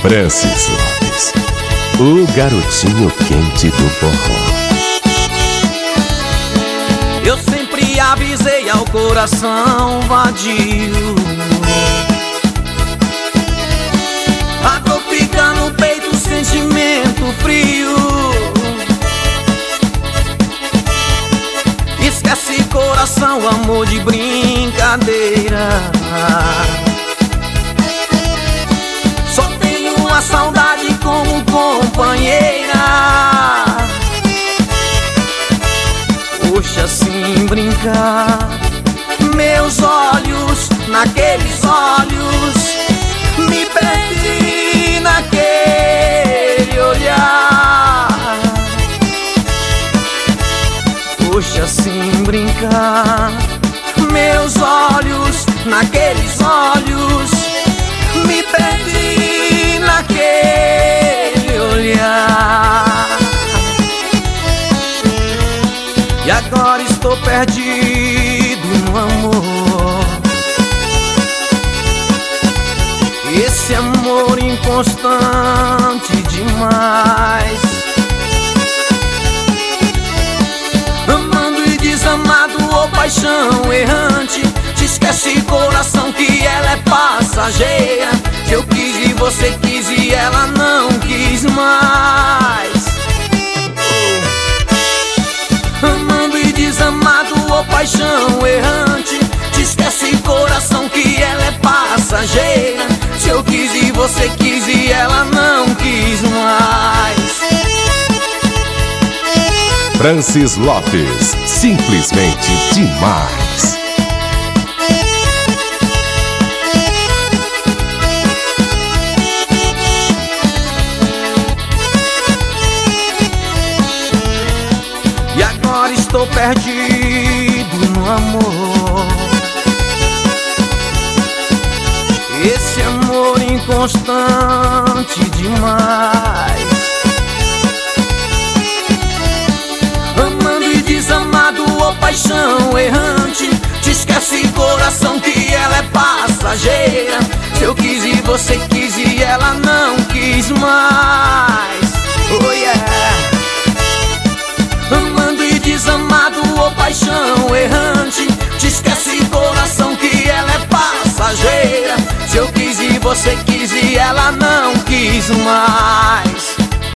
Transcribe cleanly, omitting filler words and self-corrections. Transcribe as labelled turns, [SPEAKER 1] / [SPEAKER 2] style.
[SPEAKER 1] Francis Lopes, o garotinho quente do forró.
[SPEAKER 2] Eu sempre avisei ao coração vadio, a dor fica no peito, sentimento frio. Esquece coração, amor de brincadeira. Só tenho uma saudade como companheira. Poxa, assim brincar, meus olhos naqueles olhos, me perdi naquele olhar. Poxa, assim brincar, meus olhos naqueles olhos, me perdi naquele olhar. E agora estou perdido no amor, esse amor inconstante demais. Amando e desamado, ou paixão errante. Te esquece coração que ela é passageira. Que eu quis e você quis e ela não quis mais. Amando e desamado, ou paixão errante. Te esquece coração que ela é passageira. Se eu quis e você quis e ela não quis mais.
[SPEAKER 1] Francis Lopes, simplesmente demais.
[SPEAKER 2] E agora estou perdido no amor, esse amor inconstante demais. Amando e desamado, ou paixão errante. Te esquece coração que ela é passageira. Se eu quis e você quis e ela não quis mais. Oh yeah. Amando e desamado, ou paixão errante. Te esquece coração que ela é passageira. Se eu quis e você quis e ela não quis mais.